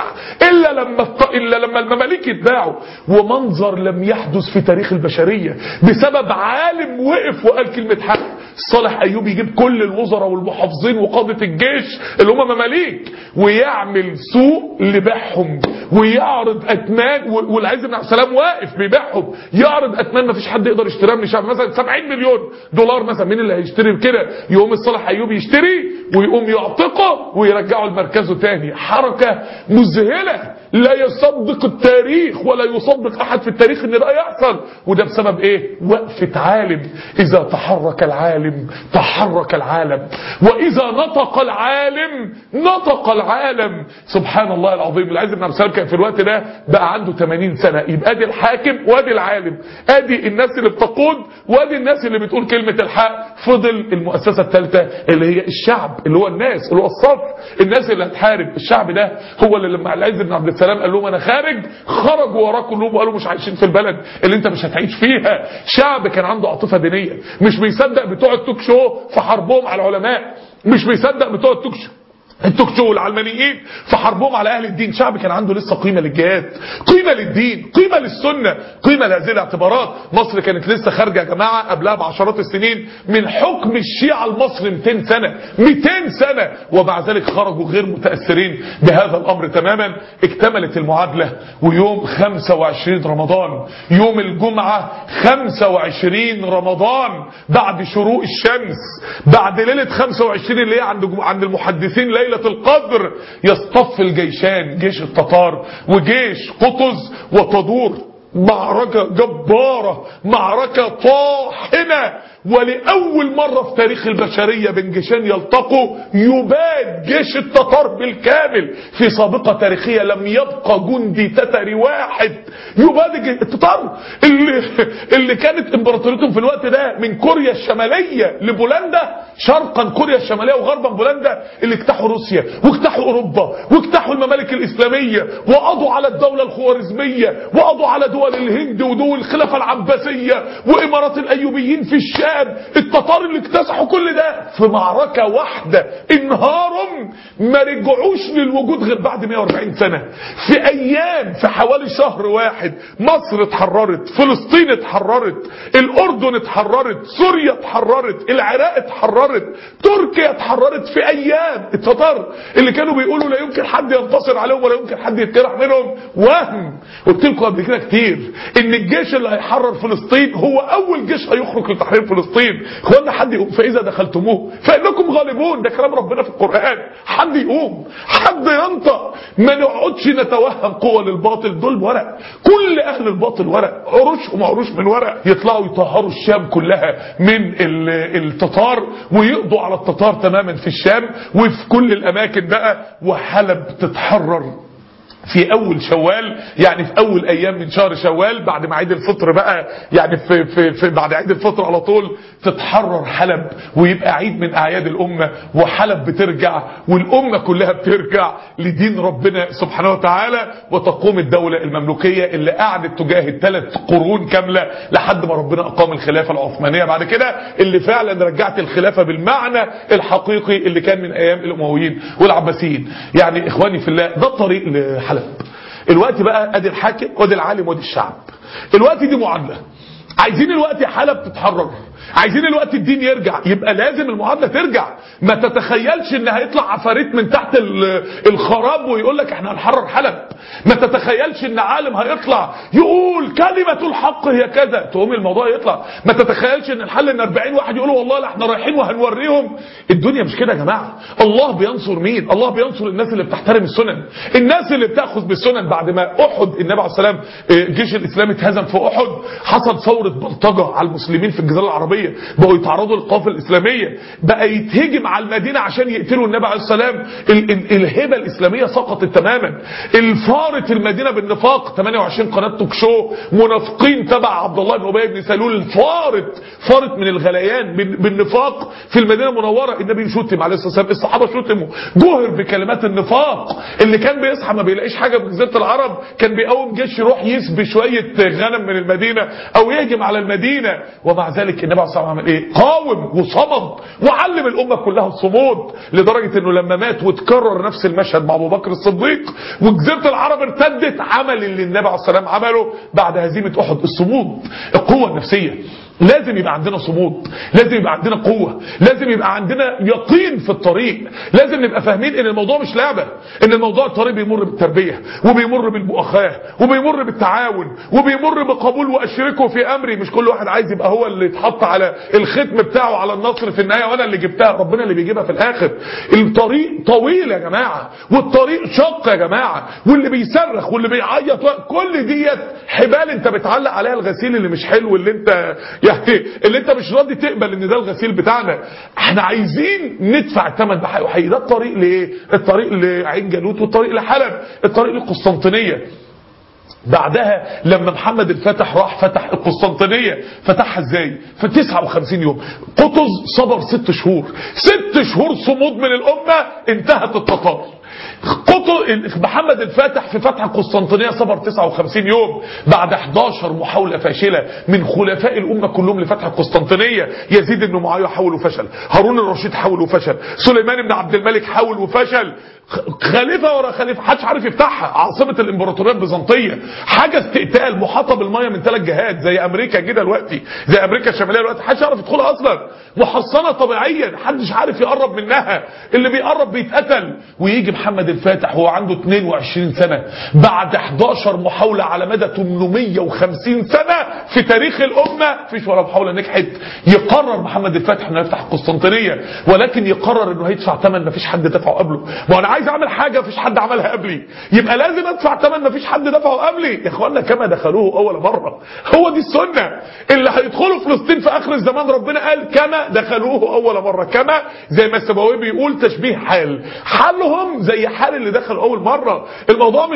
الا لما المماليك يتباعوا. ومنظر لم يحدث في تاريخ البشريه بسبب عالم وقف وقال كلمه حق. الصالح ايوب يجيب كل الوزراء والمحافظين وقاده الجيش اللي هم مماليك ويعمل سوق لبيعهم ويعرض اتمان، والعز بن عبد السلام واقف بيبيعهم، يعرض اتمان ما فيش حد يقدر يشتريها من الشعب، مثلا 70 مليون دولار مثلا. مين اللي هيشتري كده؟ يقوم الصالح ايوب يشتري ويقوم يعتقه ويرجعه لمركزه تاني. حركه مذهله لا يصدق التاريخ ولا يصدق احد في التاريخ ان ده يحصل. وده بسبب ايه؟ وقفة عالم. اذا تحرك العالم تحرك العالم، واذا نطق العالم نطق العالم. سبحان الله العظيم. العز بن عبد السلام كان في الوقت ده بقى عنده 80 سنة. يبقى ادي الحاكم وادي العالم، ادي الناس اللي بتقود وادي الناس اللي بتقول كلمة الحق. فضل المؤسسة الثالثة اللي هي الشعب، اللي هو الناس، اللي هو الصف، الناس اللي هتحارب. الشعب ده هو اللي لما العز بن عبد السلام قال لهم انا خارج، خرجوا وراه كلهم وقالوا مش عايشين في البلد اللي انت مش هتعيش فيها. شعب كان عنده عاطفة دينية، مش بيصدق بتوع التوك شو في حربهم على العلماء، مش بيصدق بتوع التوك شو التوكشو والعلمانيين في حربهم على اهل الدين. شعب كان عنده لسه قيمه للجهاد، قيمه للدين، قيمه للسنه، قيمه لهذه الاعتبارات. مصر كانت لسه خارجه يا جماعه قبلها بعشرات السنين من حكم الشيعه المصري 200 سنه 200 سنه، ومع ذلك خرجوا غير متاثرين بهذا الامر تماما. اكتملت المعادله، ويوم 25 رمضان يوم الجمعه 25 رمضان بعد شروق الشمس، بعد ليله 25 اللي هي عند المحدثين ليله القدر، يصطف الجيشان، جيش التتار وجيش قطز، وتدور معركة جبارة، معركة طاحنة، ولأول مرة في تاريخ البشرية بين جيشان يلتقوا يباد جيش التتار بالكامل. في سابقة تاريخية لم يبقى جندي تتري واحد يباد التتار اللي كانت امبراطوريتهم في الوقت ده من كوريا الشمالية لبولندا، شرقا كوريا الشمالية وغربا بولندا، اللي اجتاحوا روسيا واجتاحوا اوروبا واجتاحوا الممالك الاسلامية وقضوا على الدولة الخوارزمية وقضوا على دول الهند ودول الخلافة العباسية وامارات الايوبيين في الشام. التتار اللي اكتسحوا كل ده في معركة واحدة انهارهم، ما رجعوش للوجود غير بعد 140 سنة. في ايام، في حوالي شهر واحد، مصر اتحررت، فلسطين اتحررت، الاردن اتحررت، سوريا اتحررت، العراق اتحررت، تركيا اتحررت في ايام. التتار اللي كانوا بيقولوا لا يمكن حد ينتصر عليهم ولا يمكن حد يتجرح منهم، وهم. قلت لكم قبل كده كتير ان الجيش اللي هيحرر فلسطين هو اول جيش هيخرج لتحرير فلسطين. اخوانا حد يقوم فاذا دخلتموه فانكم غالبون، ده كلام ربنا في القرآن. حد يقوم، حد ينطق، ما نقعدش نتوهم قوة للباطل. دول ورق، كل اهل الباطل ورق، عروشهم عروش من ورق. يطلعوا يطهروا الشام كلها من التتار ويقضوا على التتار تماما في الشام وفي كل الاماكن بقى، وحلب تتحرر في اول شوال، يعني في اول ايام من شهر شوال بعد ما عيد الفطر بقى، يعني في بعد عيد الفطر على طول تتحرر حلب ويبقى عيد من اعياد الامه، وحلب بترجع والامه كلها بترجع لدين ربنا سبحانه وتعالى، وتقوم الدوله المملوكيه اللي قعدت تجاهد 3 قرون كامله لحد ما ربنا اقام الخلافه العثمانيه بعد كده، اللي فعلا رجعت الخلافه بالمعنى الحقيقي اللي كان من ايام الامويين والعباسيين. يعني اخواني في الله، ده الطريق لحلب. الوقت بقى ادي الحاكم وادي العالم وادي الشعب. الوقت دي معادله، عايزين الوقت حلب تتحرر، عايزين الوقت الدين يرجع، يبقى لازم المعادله ترجع. ما تتخيلش ان هيطلع عفاريت من تحت الخراب ويقول لك احنا هنحرر حلب. ما تتخيلش ان عالم هيطلع يقول كلمه الحق هي كذا تقوم الموضوع يطلع. ما تتخيلش ان الحل ان 40 واحد يقولوا والله لا احنا رايحين وهنوريهم. الدنيا مش كده يا جماعه. الله بينصر مين؟ الله بينصر الناس اللي بتحترم السنن، الناس اللي بتاخذ بالسنن. بعد ما احد النبي عليه السلام الجيش الاسلامي اتهزم في احد، حصل ثوره بلطجه على المسلمين في الجزيره العربيه، بقوا يتعرضوا للقوافل الاسلاميه، بقى يتهجم على المدينه عشان يقتلوا النبي عليه السلام. الهبه الاسلاميه سقطت تماما. الفارت المدينه بالنفاق، 28 قناه توك شو منافقين تبع عبد الله بن ابي بن سلول، فارت من الغليان بالنفاق في المدينه المنوره. النبي شتم عليه الصلاه والسلام، الصحابه شتموا، جهر بكلمات النفاق. اللي كان بيصحى ما بيلاقيش حاجه في جزيره العرب كان بيقوم جيش يروح يسبي شويه غنم من المدينه او يهجم على المدينه. ومع ذلك النبي عليه الصلاه والسلام عمل ايه؟ قاوم وصمد وعلم الامه كلها الصمود، لدرجه انه لما مات وتكرر نفس المشهد مع ابو بكر الصديق وجزيره العرب ارتدت، عمل اللي النبي عليه الصلاه والسلام عمله بعد هزيمه احد، الصمود، القوه النفسيه. لازم يبقى عندنا صمود، لازم يبقى عندنا قوة، لازم يبقى عندنا يقين في الطريق، لازم نبقى فاهمين ان الموضوع مش لعبة، ان الموضوع الطريق بيمر بالتربية وبيمر بالمؤاخاة وبيمر بالتعاون وبيمر بقبول واشركه في امري. مش كل واحد عايز يبقى هو اللي يتحط على الختم بتاعه على النصر في النهاية وانا اللي جبتها، ربنا اللي بيجيبها في الاخر. الطريق طويل يا جماعة، والطريق شق يا جماعة، واللي بيصرخ واللي بيعيط كل ديت حبال انت بتعلق عليها الغسيل اللي مش حلو، اللي انت يعني اللي انت مش راضي تقبل ان ده الغسيل بتاعنا. احنا عايزين ندفع الثمن بحقه حقيقي. ده الطريق لايه؟ الطريق لعين جالوت والطريق لحلب، الطريق للقسطنطينية. بعدها لما محمد الفاتح راح فتح القسطنطينية، فتحها ازاي؟ في 59 يوم. قطز صبر 6 شهور، 6 شهور صمود من الامة، انتهت التتار. محمد الفاتح في فتح القسطنطينية صبر 59 يوم بعد 11 محاولة فاشلة من خلفاء الأمة كلهم لفتح القسطنطينية. يزيد بن معاوية حاول وفشل، هارون الرشيد حاول وفشل، سليمان بن عبد الملك حاول وفشل، خليفة ورا خليفة محدش عارف يفتحها. عاصمة الامبراطورية البيزنطية حاجة استقتال محاطة بالمية من 3 جهات زي امريكا كده دلوقتي، زي امريكا الشمالية دلوقتي محدش عارف يدخلها اصلا، محصنة طبيعيا محدش عارف يقرب منها، اللي بيقرب بيتقتل. ويجي محمد الفاتح وهو عنده 22 سنة بعد 11 محاولة على مدى 850 سنة في تاريخ الامة مفيش ولا محاولة نجحت. يقرر محمد الفاتح انه يفتح القسطنطينية، ولكن يقرر انه هيدفع ثمن مفيش حد دفعه قبله. ما انا عايز اعمل حاجه مفيش حد عملها قبلي، يبقى لازم ادفع ثمن مفيش حد دفعه قبلي. يا اخوانا كما دخلوه اول مره، هو دي السنه. اللي هيدخلوا فلسطين في اخر الزمان ربنا قال كما دخلوه اول مره، كما زي ما السبوي بيقول تشبيه حالهم زي حال اللي دخلوا اول مره. الموضوع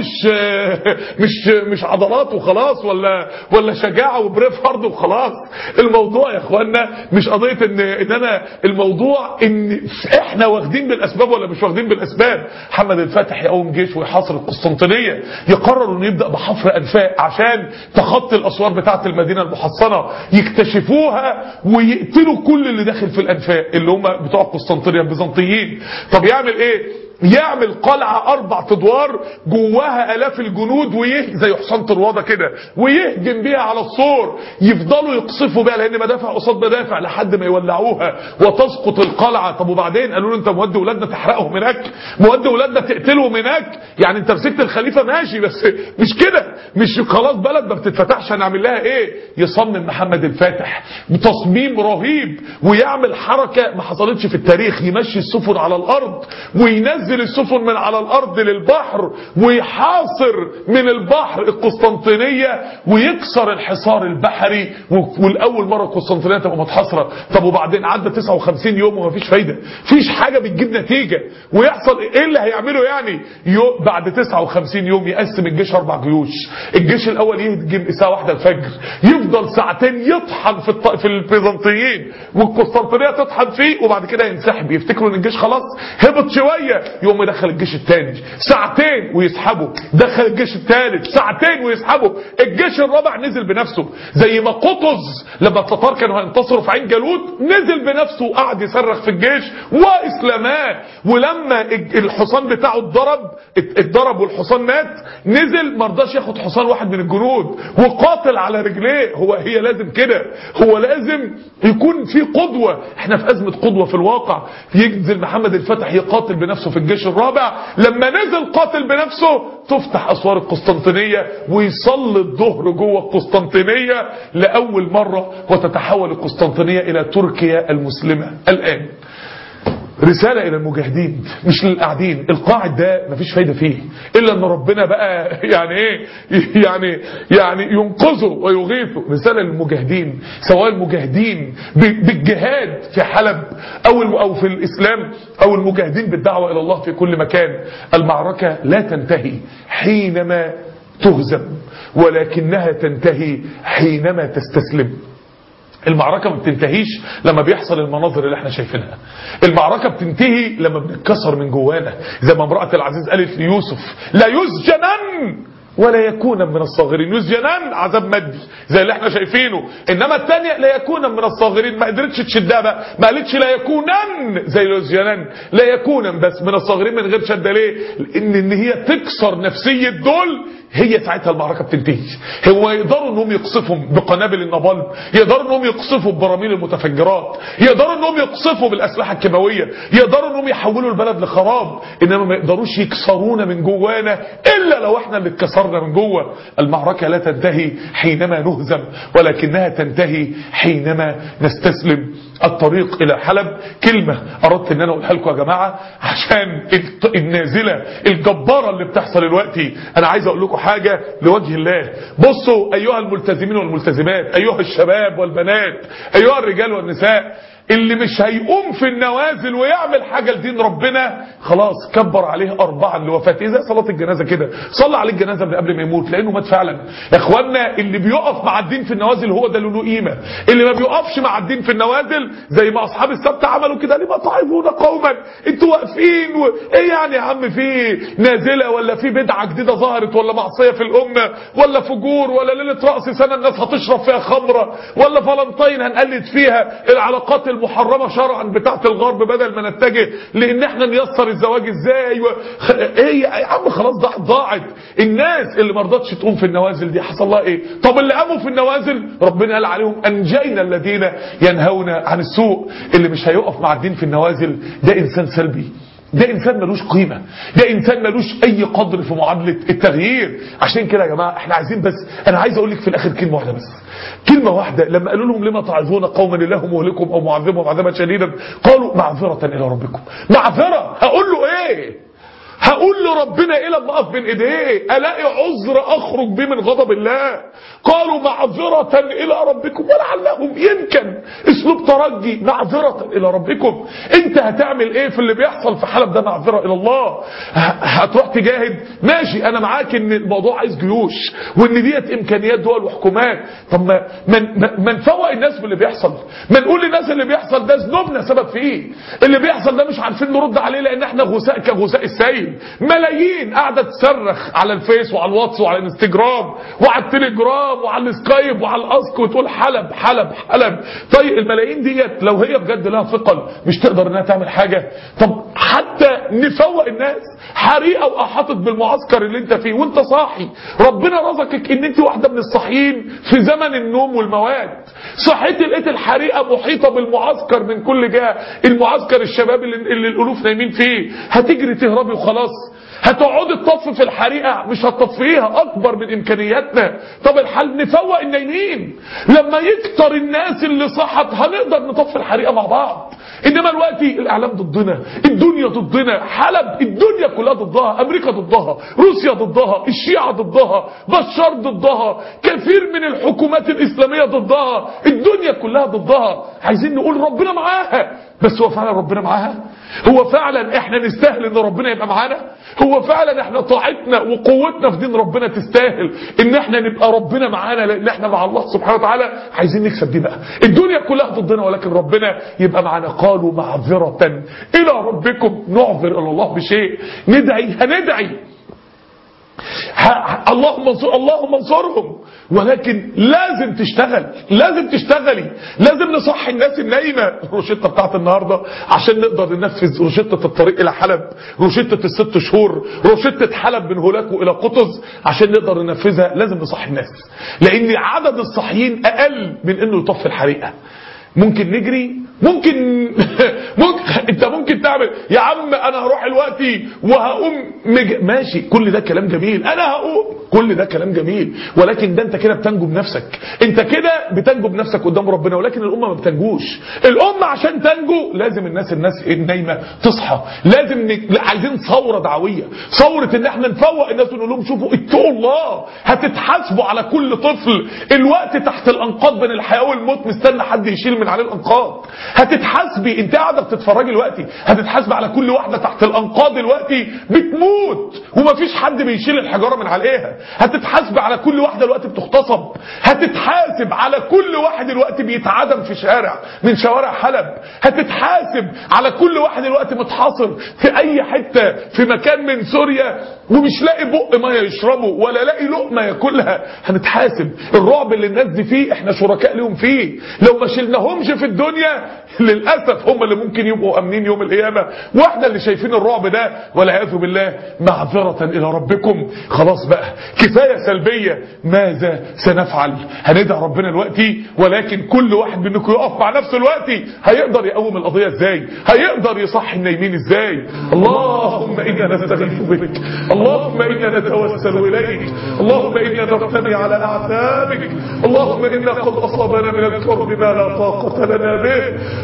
مش عضلات وخلاص ولا شجاعه وبريف هارد وخلاص. الموضوع يا اخوانا مش قضيه ان انا، الموضوع ان احنا واخدين بالاسباب ولا مش واخدين بالاسباب. محمد الفاتح يقوم جيش ويحاصر القسطنطينية، يقرر انه يبدا بحفر انفاق عشان تخطي الاسوار بتاعه المدينه المحصنه، يكتشفوها ويقتلوا كل اللي داخل في الانفاق اللي هم بتوع القسطنطينية البيزنطيين. طب يعمل ايه؟ يعمل قلعة 4 ادوار جواها الاف الجنود زي حصان طروادة كده، ويهجم بيها على السور، يفضلوا يقصفوا بيها لان مدافع قصاد مدافع لحد ما يولعوها وتسقط القلعة. طب وبعدين قالوا له انت مودي ولادنا تحرقهم هناك، مودي ولادنا تقتلهم هناك، يعني انت مسكت الخليفة ماشي بس مش كده، مش خلاص بلد ما بتتفتحش هنعمل لها ايه؟ يصمم محمد الفاتح بتصميم رهيب ويعمل حركة ما حصلتش في التاريخ، يمشي السفن على الارض وينزل السفن من على الارض للبحر ويحاصر من البحر القسطنطينية ويكسر الحصار البحري، والاول مرة القسطنطينية تبقى متحاصرة. طب وبعدين عدى 59 يوم ومفيش فايدة، مفيش حاجة بتجيب نتيجة، ويحصل ايه اللي هيعمله يعني؟ بعد 59 يوم يقسم الجيش 4 جيوش. الجيش الاول يهجم الساعة 1 الفجر، يفضل ساعتين يطحن في البيزنطيين والقسطنطينية تطحن فيه، وبعد كده ينسحب. يفتكروا ان الجيش خلاص هبط شوية، يقوم يدخل الجيش الثاني ساعتين ويسحبه، دخل الجيش الثالث ساعتين ويسحبه، الجيش الرابع نزل بنفسه زي ما قطز لما التتار كانوا هينتصروا في عين جالوت نزل بنفسه وقعد يصرخ في الجيش واسلمان. ولما الحصان بتاعه اتضرب والحصان مات، نزل مرضاش ياخد حصان واحد من الجنود وقاتل على رجليه. هي لازم كده، هو لازم يكون في قدوة. احنا في ازمة قدوة في الواقع. ينزل محمد الفاتح يقاتل بنفسه في الجيش الرابع، لما نزل قاتل بنفسه تفتح اسوار القسطنطينية ويصلي الظهر جوه القسطنطينية لأول مرة، وتتحول القسطنطينية إلى تركيا المسلمة الآن. رسالة إلى المجاهدين مش للقاعدين. القاعد ده مفيش فايدة فيه إلا أن ربنا بقى يعني إيه يعني ينقذه ويغيثه. رسالة للمجاهدين، سواء المجاهدين بالجهاد في حلب أو في الإسلام، أو المجاهدين بالدعوة إلى الله في كل مكان. المعركة لا تنتهي حينما تهزم، ولكنها تنتهي حينما تستسلم. المعركة ما بتنتهيش لما بيحصل المناظر اللي احنا شايفينها. المعركة بتنتهي لما بنتكسر من جوانا، زي ما امرأة العزيز قالت ليوسف: لا يسجنن ولا يكون من الصاغرين. يسجنن عذاب مادي زي اللي احنا شايفينه، انما الثانيه لا يكون من الصاغرين ما قدرتش تشدها بقى، ما قالتش لا يكونن زي يسجنن، لا يكون بس من الصاغرين من غير شده. ليه؟ ان هي تكسر نفسيه دول، هي ساعتها المعركة بتنتهي. هو يقدروا انهم يقصفوا بقنابل النابالم، يقدروا انهم يقصفوا ببراميل المتفجرات، يقدروا انهم يقصفوا بالاسلحة الكيماوية، يقدروا انهم يحولوا البلد لخراب، انما ما يقدروش يكسرونا من جوانا الا لو احنا اللي اتكسرنا من جوه. المعركة لا تنتهي حينما نهزم، ولكنها تنتهي حينما نستسلم. الطريق الى حلب كلمة اردت ان انا اقولها لكم يا جماعة عشان النازلة الجبارة اللي بتحصل دلوقتي. انا عايز اقول لكم حاجة لوجه الله. بصوا ايها الملتزمين والملتزمات، ايها الشباب والبنات، ايها الرجال والنساء، اللي مش هيقوم في النوازل ويعمل حاجة لدين ربنا خلاص كبر عليه 4 لوفاته، زي صلاة الجنازة كده، صلى عليه الجنازة من قبل ما يموت لانه مات فعلا. يا اخوانا اللي بيقف مع الدين في النوازل هو ده له قيمة، اللي ما بيقفش مع الدين في النوازل زي ما اصحاب السبت عملوا كده، لما تعظون قوما انتوا واقفين ايه يعني يا عم، في نازلة ولا في بدعة جديدة ظهرت ولا معصية في الامة ولا فجور ولا ليلة رأس سنة الناس هتشرب فيها خمرة ولا فلنطين هنقلد فيها العلاقات المحرمة شرعا بتاعت الغرب بدل ما نتجه لان احنا نيسر الزواج ازاي ايه يا عم خلاص ضاعت. الناس اللي ما رضتش تقوم في النوازل دي حصل لها ايه؟ طب اللي قاموا في النوازل ربنا قال عليهم انجينا الذين ينهون عن السوء. اللي مش هيقف مع الدين في النوازل ده انسان سلبي، ده انسان ملوش قيمة، ده انسان ملوش اي قدر في معادلة التغيير. عشان كده يا جماعة احنا عايزين بس، انا عايز اقول لك في الاخر كلمة واحدة بس، كلمة واحدة. لما قالوا لهم لما تعظون قوما الله مهلكهم او معذبهم عذابا شديدا قالوا معذرة الى ربكم. معذرة هقول له ايه؟ هقول لربنا ايه لما اقف بين ايديه؟ الاقي عذر اخرج بيه من غضب الله. قالوا معذرة الى ربكم ولعلهم، يمكن اسلوب ترجي، معذرة الى ربكم. انت هتعمل ايه في اللي بيحصل في حلب ده؟ معذرة الى الله. هتروح تجاهد؟ ماشي انا معاك ان الموضوع عايز جيوش وان ديت امكانيات دول وحكومات. طب ما نفوق الناس باللي بيحصل، ما نقول للناس اللي بيحصل ده ذنوبنا سبب فيه، اللي بيحصل ده مش عارفين نرد عليه لان احنا غثاء كغثاء السيل. ملايين قاعده تصرخ على الفيس وعلى الواتس وعلى الانستجرام وعلى التليجرام وعلى السكايب وعلى الاسك وتقول حلب حلب حلب. طيب الملايين ديت لو هي بجد لها ثقل مش تقدر انها تعمل حاجه؟ طب حتى نفوق الناس، حريقه واحاطت بالمعسكر اللي انت فيه وانت صاحي، ربنا رزقك ان انت واحده من الصاحيين في زمن النوم والمواد، صحيت لقيت الحريقه محيطه بالمعسكر من كل جهه، المعسكر الشباب اللي الالوف نايمين فيه، هتجري تهربي وخلاص؟ هتقعدي تطفي في الحريقه؟ مش هتطفيها، اكبر من امكانياتنا. طب الحل نفوق النايمين، لما يكتر الناس اللي صحت هنقدر نطفي الحريقه مع بعض. انما دلوقتي الاعلام ضدنا، الدنيا ضدنا، حلب الدنيا كلها ضدها، امريكا ضدها، روسيا ضدها، الشيعة ضدها، بشار ضدها، كثير من الحكومات الاسلامية ضدها، الدنيا كلها ضدها. عايزين نقول ربنا معاها، بس هو فعلا ربنا معاها؟ هو فعلا احنا نستاهل ان ربنا يبقى معانا؟ هو فعلا احنا طاعتنا وقوتنا في دين ربنا تستاهل ان احنا نبقى ربنا معانا لان احنا مع الله سبحانه وتعالى؟ عايزين نكسب دي بقى. الدنيا كلها ضدنا ولكن ربنا يبقى معانا. قالوا معذرة الى ربكم، نعذر الى الله بشيء، ندعي هندعي اللهم انصرهم، ولكن لازم تشتغل، لازم تشتغلي، لازم نصحي الناس النايمه. الروشته بتاعت النهارده عشان نقدر ننفذ روشته الطريق الى حلب، روشته ال6 شهور، روشته حلب من هولاكو الى قطز، عشان نقدر ننفذها لازم نصحي الناس، لان عدد الصحيين اقل من انه يطفي الحريقه. ممكن نجري، ممكن انت ممكن تعمل يا عم انا هروح دلوقتي وهقوم ماشي، كل ده كلام جميل، انا هقوم، كل ده كلام جميل، ولكن ده انت كده بتنجو بنفسك، انت كده بتنجو بنفسك قدام ربنا، ولكن الامه ما بتنجوش. الامه عشان تنجو لازم الناس النايمه تصحى، لازم عايزين ثوره دعويه، ثوره ان احنا نفوق الناس ونقول لهم شوفوا اتقوا الله، هتتحاسبوا على كل طفل الوقت تحت الانقاض بين الحياه والموت مستنى حد يشيل من عليه الانقاض، هتتحاسبي انت قاعده بتتفرجي دلوقتي، هتتحاسبي على كل واحده تحت الانقاض دلوقتي بتموت ومفيش حد بيشيل الحجاره من عليها، هتتحاسبي على كل واحده دلوقتي بتغتصب، هتتحاسب على كل واحد دلوقتي بيتعدم في شارع من شوارع حلب، هتتحاسب على كل واحد دلوقتي متحاصر في اي حته في مكان من سوريا ومش لاقي بق ميه يشربه ولا لاقي لقمه ياكلها، هنتحاسب. الرعب اللي الناس دي فيه احنا شركاء لهم فيه، لو ما شلناهمش في الدنيا للاسف هم اللي ممكن يبقوا امنين يوم القيامه، واحنا اللي شايفين الرعب ده والعياذ بالله. معذره الى ربكم، خلاص بقى كفايه سلبيه، ماذا سنفعل؟ هندعي ربنا دلوقتي، ولكن كل واحد منكم يقف مع نفسه دلوقتي، هيقدر يقوم القضيه ازاي؟ هيقدر يصحي النايمين ازاي؟ اللهم انا نستغيث بك، اللهم انا نتوسل اليك، اللهم انا نرتمي على اعتابك، اللهم انا قد اصابنا من الكرب ما لا طاقه لنا به،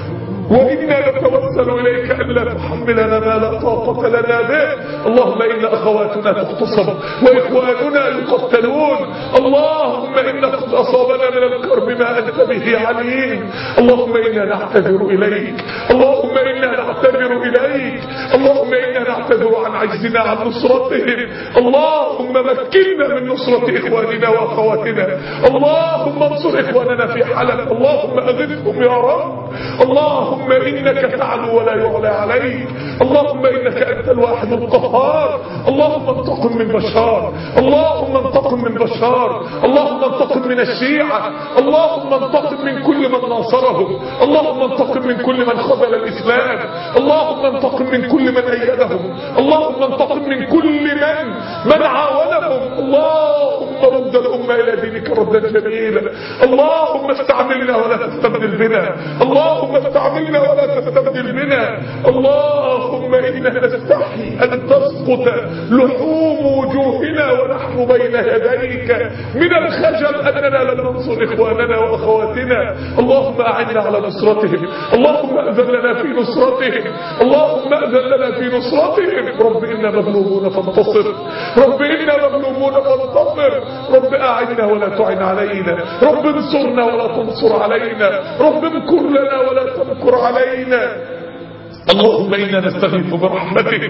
وإنا نتوسل إليك ألا تحملنا ما لا طاقة لنا به. اللهم إن أخواتنا تغتصب وإخواننا يقتلون. اللهم إن قد أصابنا من الكرب ما أنت به عليم. اللهم إنا نعتذر إليك. اللهم إنا نعتذر إليك. اللهم إنا نعتذر عن عجزنا عن نصرتهم. اللهم مكننا من نصرة إخواننا وأخواتنا. اللهم انصر إخواننا في حلب. اللهم أغثهم يا رب. اللهم إنك تعلو ولا يعلى عليك. اللهم إنك أنت الواحد القهار. اللهم انتقم من بشار. اللهم انتقم من بشار. اللهم انتقم من الشيعة. اللهم انتقم من كل من ناصرهم. اللهم انتقم من كل من خذل الإسلام. اللهم انتقم من كل من أيدهم. اللهم انتقم من كل من عاونهم. اللهم رد الأمة إلى دينك ردا جميلا. اللهم استعملنا ولا تستبدل بنا. اللهم استعملنا ولا تستبدل بنا. اللهم إنا نستحي أن تسقط لحوم وجوهنا ونحن بين يديك من الخجل أننا لم ننصر إخواننا وأخواتنا. اللهم أعنا على نصرتهم. اللهم أذن لنا في نصرتهم. اللهم أذن لنا في نصرتهم. رب إنا مغلوبون فانتصر. رب إنا مغلوبون فانتصر. رب أعنا ولا تعن علينا. رب انصرنا ولا تنصر علينا. رب امكر لنا ولا تمكر علينا. اللهم إنا نستغيث برحمتك.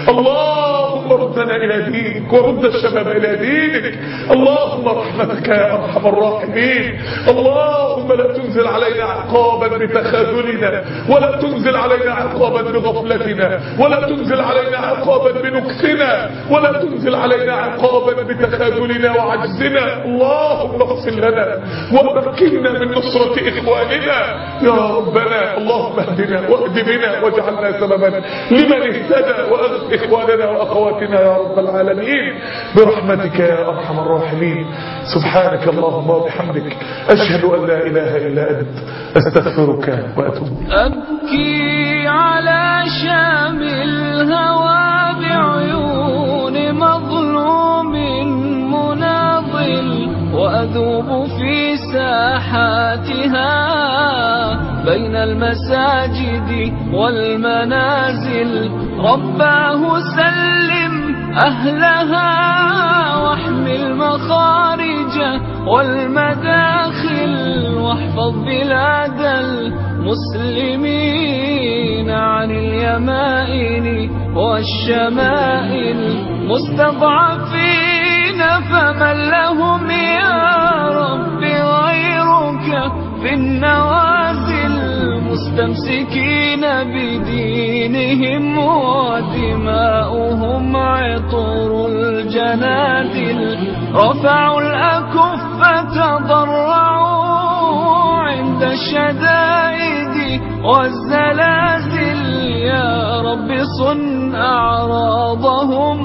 اللهم ردنا إلى دينك ورد الشباب إلى دينك. اللهم رحمتك يا أرحم الراحمين. اللهم لا تنزل علينا عقابا بتخاذلنا ولا تنزل علينا عقابا بغفلتنا ولا تنزل علينا عقابا بنكسنا ولا تنزل علينا عقابا بتخاذلنا وعجزنا. اللهم اغفر لنا ومكننا من نصرة إخواننا يا ربنا. اللهم اهدنا واهد بنا واجعلنا سببا لمن اهتدى وأغث إخواننا وأخواتنا يا رب العالمين برحمتك يا أرحم الراحمين. سبحانك اللهم وبحمدك أشهد أن لا إله إلا أنت أستغفرك وأتوب. أبكي على شام الهوى بعيون مظلوم مناضل وأذوب في ساحاتها بين المساجد والمنازل. رباه سلم أهلها واحمي المخارج والمداخل واحفظ بلاد المسلمين عن اليمائن والشمائل. مستضعفين فمن لهم يا رب غيرك في النوازل. مستمسكين بدينهم ودماؤهم عطر الجنادل. رفعوا الأكف تضرعوا عند الشدائد والزلازل. يا رب صن أعراضهم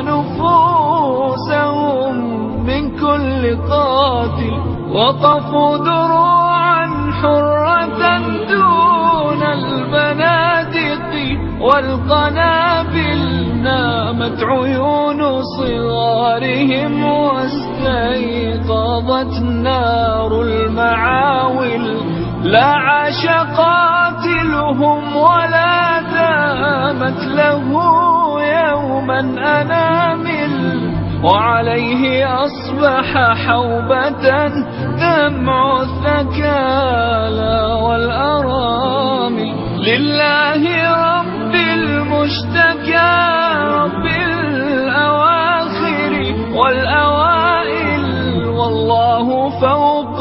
ونفوسهم من كل قاتل. وقفوا دروعا حرة دون البنادق والقنابل. نامت عيون صغارهم واستيقظت نار المعاول. لا عاش قاتلهم ولا دامت له يوما أنامل. وعليه أصبح حوبة دمع الثكالى والأرامل. لله رب المشتكى رب الأواخر والأوائل. والله فوق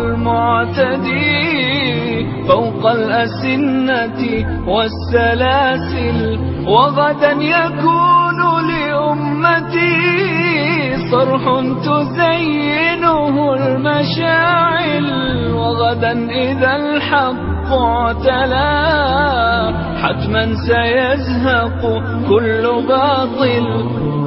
المعتدي فوق الأسنة والسلاسل. وغدا يكون لأمتي صرح تزينه المشاعل. وغدا إذا الحق اعتلى حتما سيزهق كل باطل.